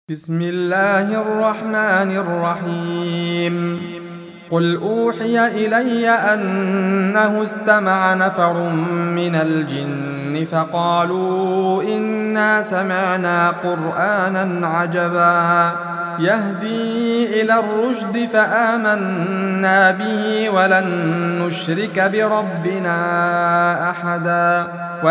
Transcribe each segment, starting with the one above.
بسم الله الرحمن الرحيم قل أوحي إلي أنه استمع نفر من الجن فقالوا إنا سمعنا قرآنا عجبا يهدي إلى الرشد فآمنا به ولن نشرك بربنا أحدا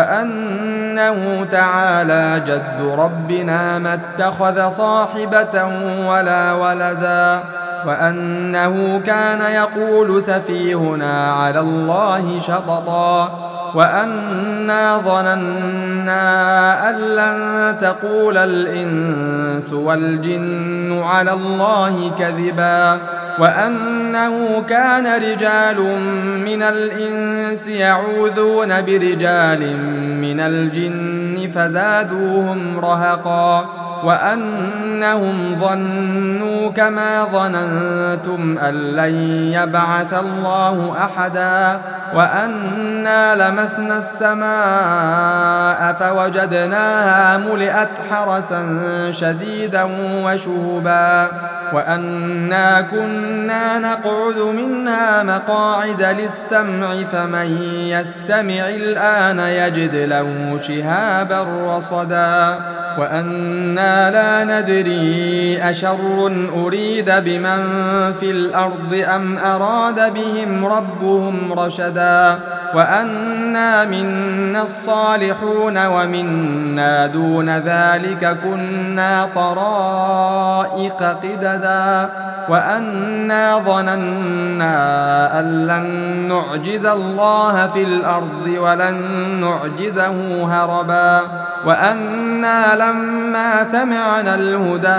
وأنه تعالى جد ربنا ما اتخذ صاحبة ولا ولدا وأنه كان يقول سفيهنا على الله شططا وأنا ظننا أن لن تقول الإنس والجن على الله كذبا وأنه كان رجال من الإنس يعوذون برجال من الجن فزادوهم رهقا وأنهم ظنوا كما ظننتم أن لن يبعث الله أحدا وأنا لمسنا السماء فوجدناها ملئت حرسا شديدا وشهبا وأنا كنا نقعد منها مقاعد للسمع فمن يستمع الآن يجد له شهابا رصدا وأنا لا ندري أشر أريد بمن في الأرض أم أراد بهم ربهم رشدا وأنا منا الصالحون ومنا دون ذلك كنا طرائق قددا وأنا ظننا أن لن نعجز الله في الأرض ولن نعجزه هربا وأنا لما سمعنا الهدى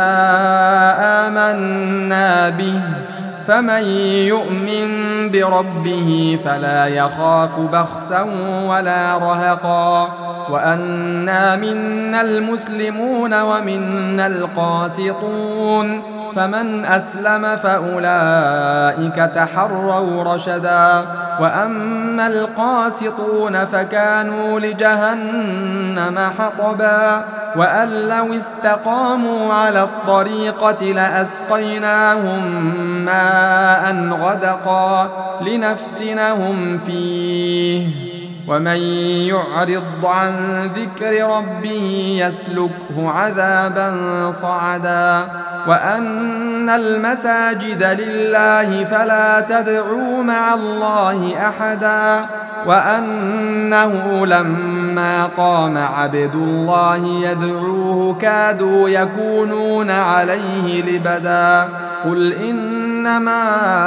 آمنا به فمن يؤمن بربه فلا يخاف بخسا ولا رهقا وأنا منا المسلمون ومنا القاسطون فمن أسلم فأولئك تحروا رشدا وأما القاسطون فكانوا لجهنم حطبا وأن لو استقاموا على الطريقة لأسقيناهم ماء غدقا لنفتنهم فيه ومن يعرض عن ذكر ربه يسلكه عذابا صعدا وأن المساجد لله فلا تدعوا مع الله أحدا وأنه لما قام عبد الله يدعوه كادوا يكونون عليه لبدا قل إنما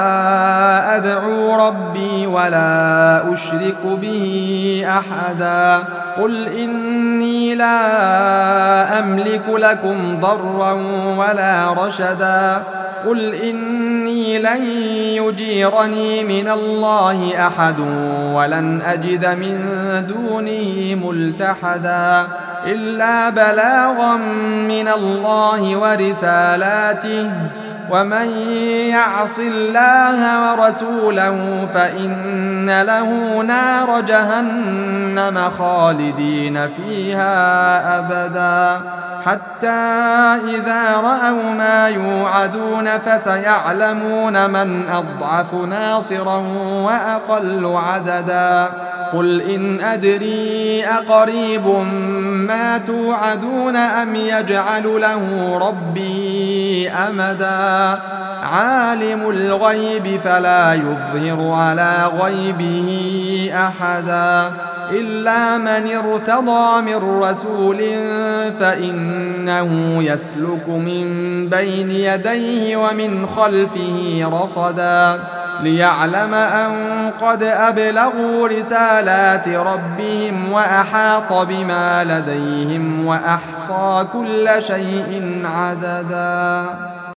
أدعو ربي ولا أشرك به أحدا قل إني لا أملك لكم ضرا ولا رشدا قل إني لن يجيرني من الله أحد ولن أجد من دونه ملتحدا إلا بلاغا من الله ورسالاته ومن يعص الله ورسوله فإن له نار جهنم خالدين فيها أبدا حتى إذا رأوا ما يوعدون فسيعلمون من أضعف ناصرا وأقل عددا قل إن أدري أقريب ما توعدون أم يجعل له ربي أمدا عالم الغيب فلا يظهر على غيبه أحدا إلا من ارتضى من رسول فإنه يسلك من بين يديه ومن خلفه رصدا ليعلم أن قد أبلغوا رسالات ربهم وأحاط بما لديهم وأحصى كل شيء عددا.